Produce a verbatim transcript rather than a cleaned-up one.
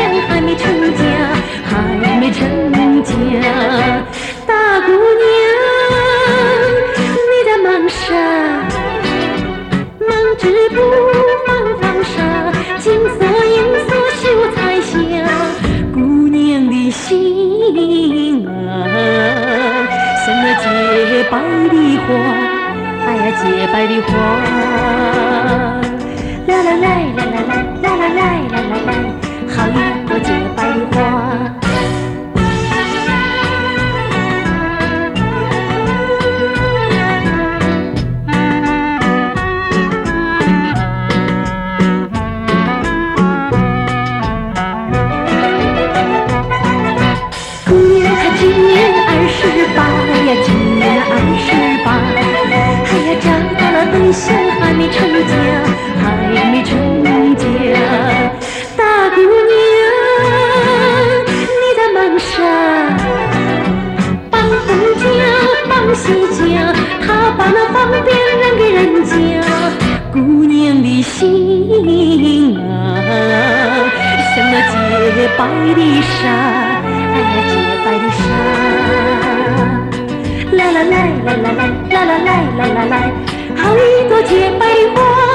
还没成家，还没成家。大姑娘，你在忙啥？忙织布，忙纺纱，金色银色绣彩霞。姑娘的心啊，像那洁白的花，哎呀，洁白的花。啦啦啦啦啦啦啦啦啦啦啦啦，好一朵洁白的花。姑娘她今年二十八呀，今年二十八，哎呀，找到了对象还没成家，还没成家。大姑娘，你在忙啥？帮东家，帮西家，他把那方便让给人家。姑娘的心啊，像那洁白的纱，哎呀，洁白的纱。啦啦啦啦啦啦啦啦啦啦啦啦，好一朵洁白的花。